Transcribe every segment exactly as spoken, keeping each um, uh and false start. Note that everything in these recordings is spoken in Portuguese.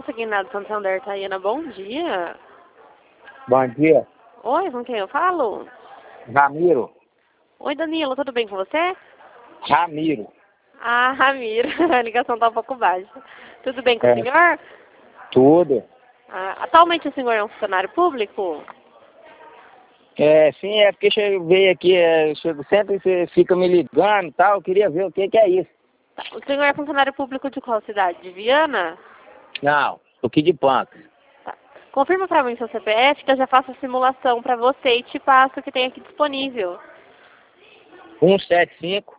consignado Santander, Tayana, bom dia. Bom dia. Oi, com quem eu falo? Ramiro. Oi, Danilo, tudo bem com você? Ramiro. Ah, Ramiro, a ligação tá um pouco baixa. Tudo bem com É. o senhor? Tudo. Ah, atualmente o senhor é um funcionário público? É, sim, é porque che- veio aqui, é, chego, sempre você fica me ligando e tal, eu queria ver o que que é isso. Tá. O senhor é funcionário público de qual cidade? De Viana? Não, tô aqui de Pancas. Tá. Confirma pra mim seu C P F que eu já faço a simulação pra você e te passo o que tem aqui disponível. um sete cinco,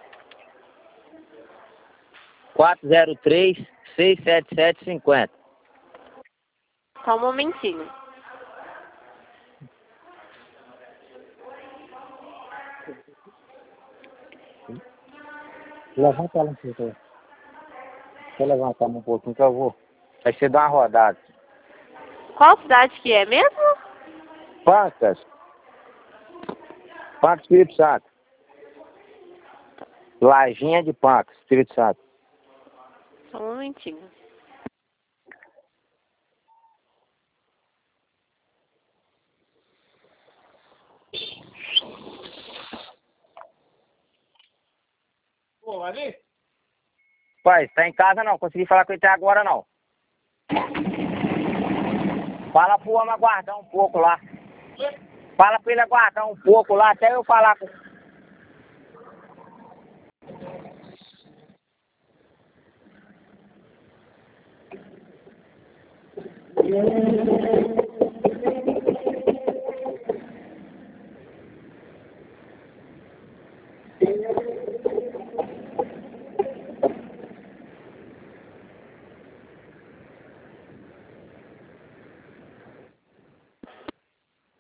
quatro zero três, seis sete sete cinco zero. Só um momentinho. Levanta ela um pouco aí. Deixa eu levantar um pouquinho que eu vou. Aí você dá uma rodada. Qual cidade que é mesmo? Pancas. Pancas, Espírito Santo. Lajinha de Pancas, Espírito Santo. Só um momentinho. Pô, ali? Pai, tá em casa não, consegui falar com ele até agora não. Fala pro homem aguardar um pouco lá. Fala pra ele aguardar um pouco lá até eu falar com